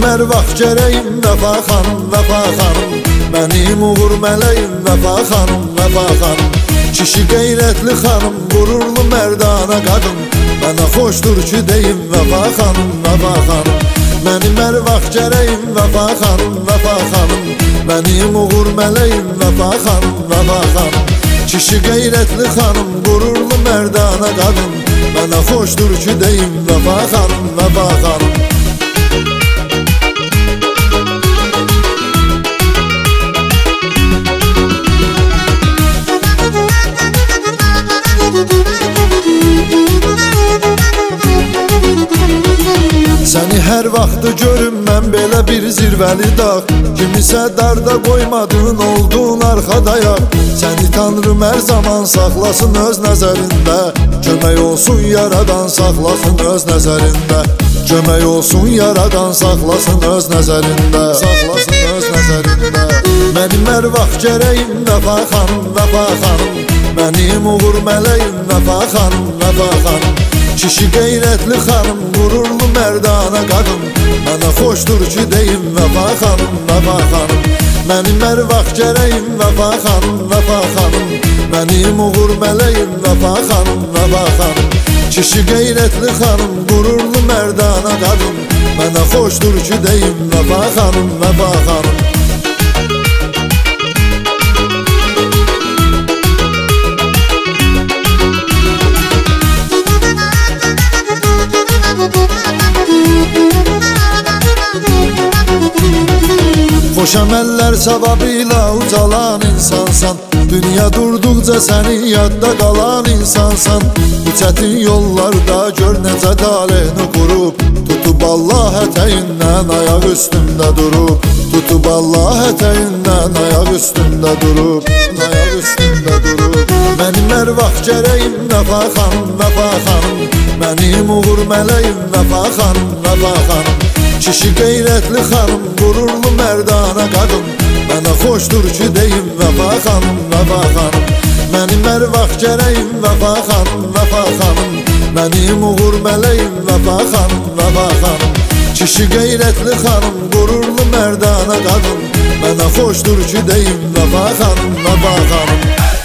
hər vaxt gərəyim Vəfa xanım, Vəfa xanım. Mənim uğur mələyim Vəfa xanım, Vəfa xanım. Kişi qeyrətli xanım, qururlu mərdana qadın. Mənə xoşdur ki deyim Vəfa xanım, Vəfa xanım. Mənim hər vaxt gərəyim Vəfa xanım, Vəfa xanım. Mənim uğur mələyim Vəfa xanım, Vəfa xanım. Kişi qeyrətli xanım, qururlu mərdana qadın. Mənə xoşdur ki deyim Vəfa xanım, Vəfa xanım. Səni hər vaxtı görüm mən belə bir zirvəli dağ. Kimisə darda qoymadın, oldun arxadayaq. Səni Tanrım hər zaman saxlasın öz nəzərində. Kömək olsun yaradan saxlasın öz nəzərində. Kömək olsun yaradan saxlasın öz nəzərində. Saxlasın öz nəzərində. Mənim hər vaxt gərəyim Vəfa xanım, Vəfa xanım. Mənim uğur mələyim Vəfa xanım, Vəfa xanım. Kişi qeyrətli xanım, qururlu mərdana qadın. Mənə xoşdur ki deyim Vəfa xanım, Vəfa xanım. Mənim hər vaxt gərəyim Vəfa xanım, Vəfa xanım. Mənim uğur mələyim Vəfa xanım, Vəfa xanım. Kişi qeyrətli xanım, qururlu mərdana qadın. Mənə xoşdur ki deyim Vəfa xanım, Vəfa xanım. Xoş əməllər savabıyla ucalan insansan. Dünya durduqca səni yadda qalan insansan. Bu çətin yollarda gör necə talehni qurub. Tutub Allah ətəyindən ayaq üstündə durub. Tutub Allah ətəyindən ayaq üstündə durub. Ayaq üstündə durub. Mənim hər vaxt gərəyim Vəfa xanım, Vəfa xanım. Mənim uğur mələyim Vəfa xanım, Vəfa xanım. Kişi qeyrətli xanım, qururlu mərdana qadın. Mənə xoşdur ki deyim Vəfa xanım, Vəfa xanım. Mənim hər vaxt gərəyim Vəfa xanım, Vəfa xanım. Mənim uğur mələyim Vəfa xanım, Vəfa xanım. Kişi qeyrətli xanım, qururlu mərdana qadın. Mənə xoşdur ki deyim Vəfa xanım, Vəfa xanım.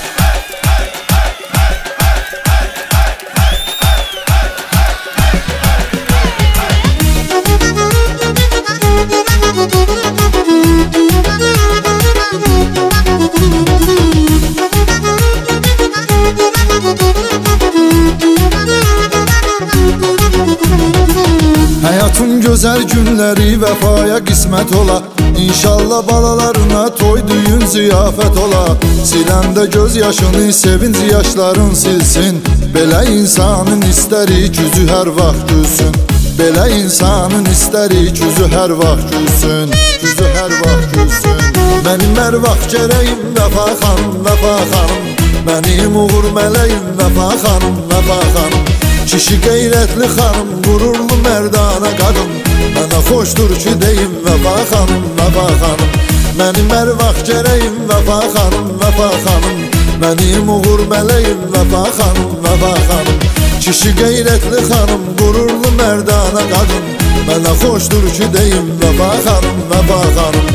Həyatın gözəl günləri vəfaya qismət ola. İnşallah balalarına toy, düyün, ziyafət ola. Siləndə göz yaşını sevinc yaşların silsin. Belə insanın istərik yüzü hər vaxt gülsün. Belə insanın istərik yüzü hər vaxt gülsün. Yüzü hər vaxt gülsün. Mənim hər vaxt gərəyim Vəfa xanım, Vəfa xanım. Mənim uğur mələyim Vəfa xanım, Vəfa xanım. Kişi qeyrətli xanım, qururlu mərdana qadın. Mənə xoşdur ki deyim Vəfa xanım, Vəfa xanım. Mənim hər vaxt gərəyim Vəfa xanım, Vəfa xanım. Mənim uğur mələyim Vəfa xanım, Vəfa xanım. Kişi qeyrətli xanım, qururlu mərdana qadın. Mənə xoşdur ki deyim Vəfa xanım, Vəfa xanım.